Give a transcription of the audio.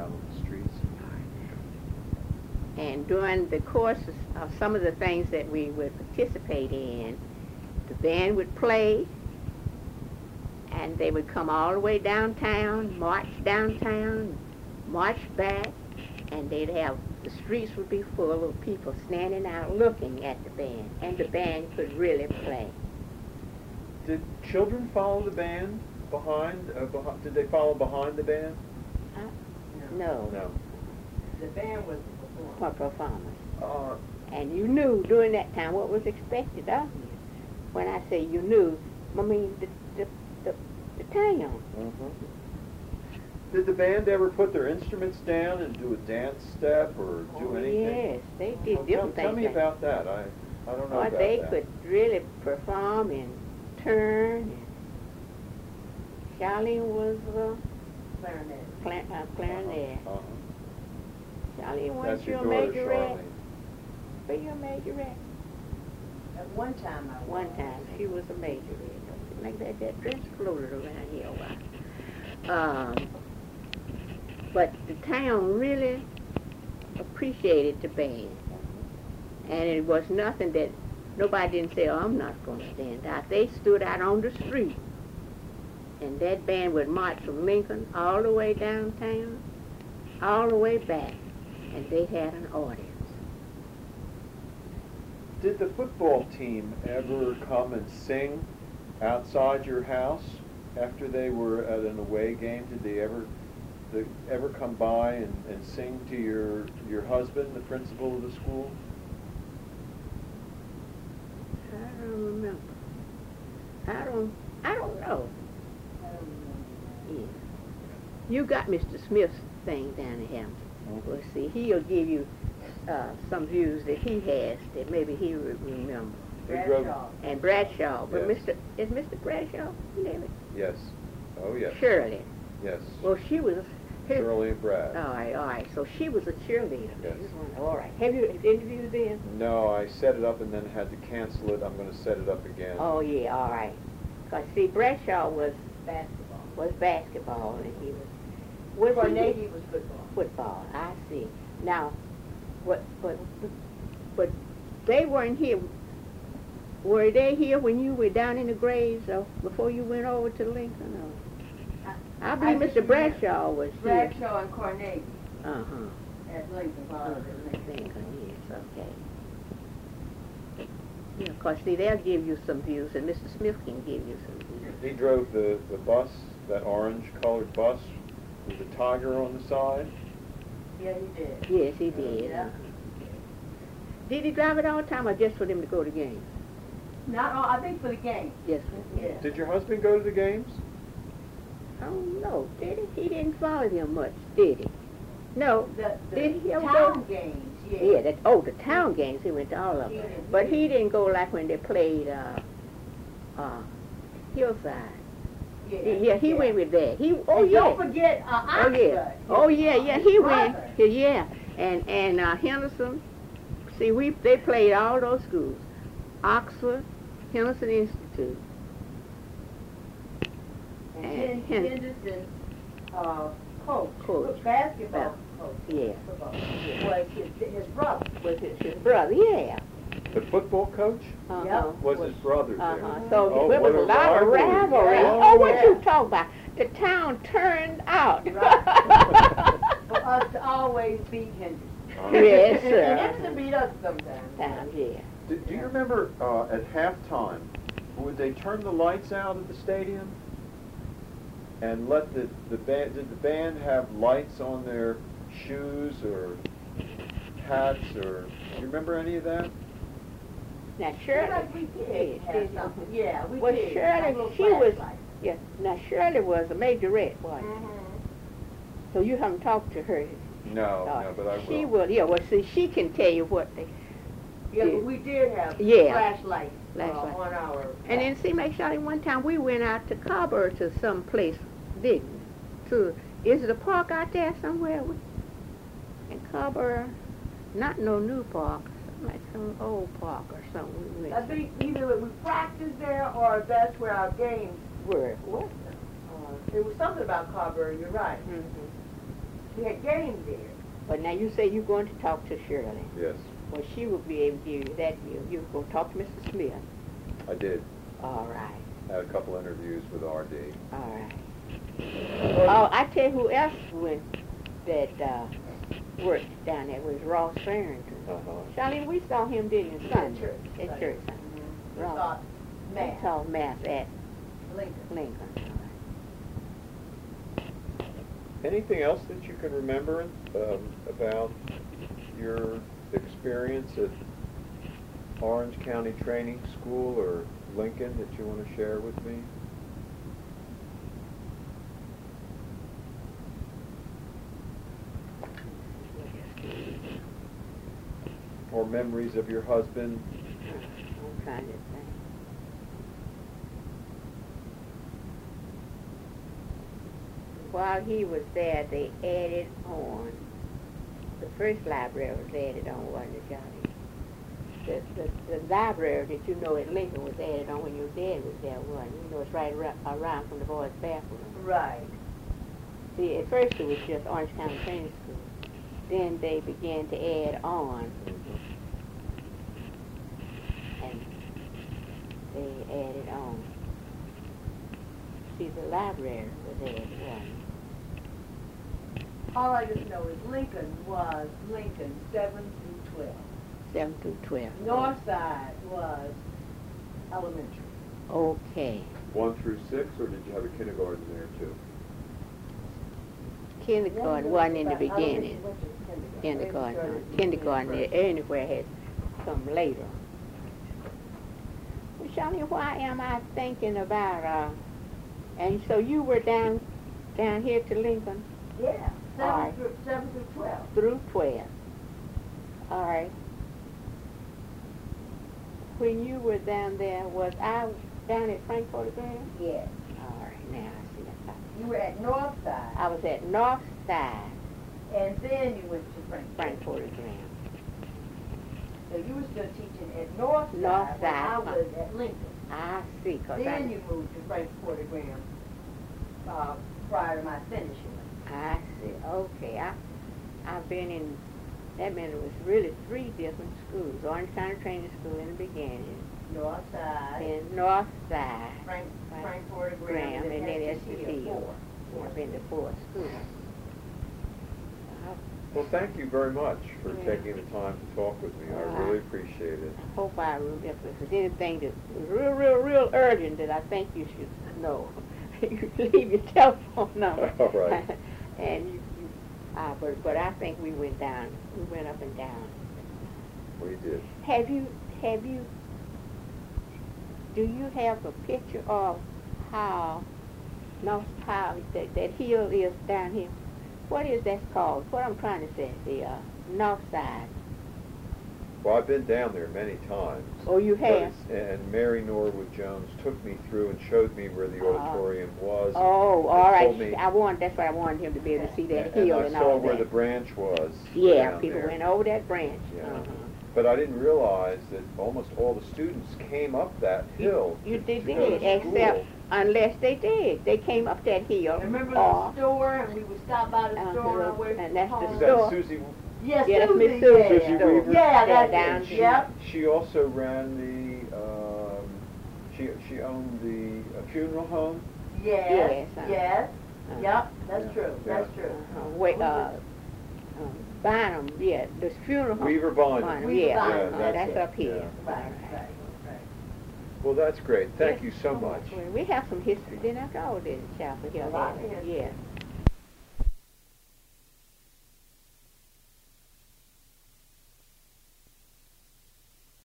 out on the streets. And during the course of some of the things that we would participate in, the band would play, and they would come all the way downtown, march back, and the streets would be full of people standing out looking at the band, and the band could really play. Did children follow the band behind? Did they follow behind the band? No. No. The band was For performers. And you knew during that time what was expected of you. When I say you knew, I mean the town. Did the band ever put their instruments down and do a dance step or do anything? Yes, they did different things. Tell me about that. I don't know about that. They could really perform and turn. And Charlene was clarinet. Charlene, That's was your you a daughter, majorette? Charlene. Were you a majorette? at one time. One time she was a majorette. Like that dress floated around here a while. But the town really appreciated the band. And it was nothing that nobody didn't say, oh, I'm not going to stand out. They stood out on the street. And that band would march from Lincoln all the way downtown, all the way back. And they had an audience. Did the football team ever come and sing outside your house after they were at an away game? Did they ever come by and sing to your husband, the principal of the school? I don't remember. I don't know. Yeah. You got Mr. Smith's thing down at Hampton. Mm-hmm. Well, see, he'll give you some views that he has that maybe he would remember. Bradshaw. And Bradshaw. But Yes. is Mr. Bradshaw living? Yes. Oh, yes. Shirley. Yes. Well, she was. Shirley and Brad. All right. So she was a cheerleader. Yes. All right. Have you interviewed them? No, I set it up and then had to cancel it. I'm going to set it up again. Oh, yeah, all right. Because, see, Bradshaw was Basketball. basketball, and he was Carnegie was football. Football, I see. Now, but they weren't here. Were they here when you were down in the Graves or before you went over to Lincoln? Or? I believe Mr. Bradshaw was here. Bradshaw and Carnegie at Lincoln. Lincoln, yes, okay. Yeah, of course, see, they'll give you some views, and Mr. Smith can give you some views. He drove the bus, that orange-colored bus with a tiger on the side. Yeah, he did. Yes, he did. Yeah. Did he drive it all the time or just for them to go to games? Not all, I think for the game. Yes. Yeah. Did your husband go to the games? I don't know. Did he? He didn't follow them much, did he? No. The Did he ever town go? games, yeah. Yeah, the town games, he went to all of them. But he didn't go like when they played Hillside. Yeah, he went with that. And don't forget Oxford. Oh yeah, he went. Brother. Yeah, and Henderson. See, they played all those schools. Oxford, Henderson Institute. And Henderson Coach. basketball coach. Yeah. Football. Was his brother. Was his brother? Yeah. The football coach Uh-huh. was his brother there. So Oh, there was what a a lot of rivalry. rivalry. Yeah. Oh, what Yeah. you talking about? The town turned out. For us to always beat Henderson. Yes, And sir. Henderson beat us sometimes. Times, yeah. Do you remember at halftime, would they turn the lights out at the stadium and let the band? Did the band have lights on their shoes or hats or? Do you remember any of that? Now Feel Shirley, like we did have something. Yeah, we well, did. Shirley, Like little she was, flashlights. yeah. Now Shirley was a majorette, wasn't she? So you haven't talked to her. No, but I will. She will. Yeah. Well, see, she can tell you what they. Yeah, but we did have Yeah. flashlights Flashlight. on our. And then see, make Shirley, one time we went out to Carver to some place, didn't we? Is it a park out there somewhere? In Carver, not no new park, like some old park or something. We I went think either we practiced there or that's where our games were. What? It was something about Carver, you're right. We had games there. But now you say you're going to talk to Shirley. Yes, Well, she will be able to give you that view. You were going to talk to Mr. Smith. I did. All right. Had a couple interviews with R.D. All right. Oh, I tell you who else went that worked down there was Ross Farrington. Charlene, we saw him, didn't we? Sunday. Church. At church. We Ross. saw We Matt saw Mass at Lincoln. Lincoln. Anything else that you can remember about your experience at Orange County Training School or Lincoln that you want to share with me? Or memories of your husband? I'm trying to think. While he was there, they added on. The first library was added on, wasn't it, Johnny? The library that you know at Lincoln was added on when your dad was there, wasn't it? You know, it's right around from the boys' bathroom. Right. See, at first it was just Orange County Training School. Then they began to add on, and they added on. See, the library was added on. All I just know is Lincoln was Lincoln 7 through 12. 7 through 12. North side was elementary. Okay. 1 through 6, or did you have a kindergarten there too? Kindergarten wasn't in the beginning. Kindergarten. Kindergarten anywhere had come later. Well, Shawnee, why am I thinking about, and so you were down here to Lincoln Yeah. All right. 7 through 12. through 12. All right. When you were down there, was I down at Frankfort Graham? Yes. All right, now I see that. You were at North side. I was at North Side, And then you went to Frankfort Graham. So you were still teaching at North side. North when side. I was at Lincoln. I see, because Then you moved to Frankfort Graham prior to my finishing. I see. Okay, I've been in. That meant it was really 3 different schools. Orange County Training School in the beginning, North side, then North Side, Frankfort Graham, and then SCC SCC. 4. I've been to 4 schools. Well, thank you very much for taking the time to talk with me. I really appreciate it. I hope I remember. If there's anything that was real urgent that I think you should know, you leave your telephone number. All right. And but I think we went down. We went up and down. We did. Do you have a picture of how that hill is down here? What is that called? What I'm trying to say, the north side. Well, I've been down there many times. Oh, you have? And Mary Norwood Jones took me through and showed me where the auditorium was. Oh, all right. Me, that's what I wanted him to be able to see that hill and I all saw that. where the branch was. Yeah, down people there. went over that branch. Yeah. Uh-huh. But I didn't realize that almost all the students came up that hill. They to go to did, school. except unless they did. They came up that hill. Remember the store, and we would stop by the store on our way and that's the home? Was store. that Susie? Yes, Yeah, that's Susie, Miss Susie. yeah. Susie Weaver? Yeah, that's down it. there. Yep. She also ran the. She owned the funeral home. Yes, Yes, yes. uh-huh. Yep, that's Yeah. true. That's true. Bynum, yeah, the funeral home. Weaver Bynum. Bynum, Weaver yeah, Bynum, that's that's up here. Yeah. Right, right. Well, that's great. Thank Yes. you so much. We have some history then after all this, Chapel Hill. A lot of history. Yeah.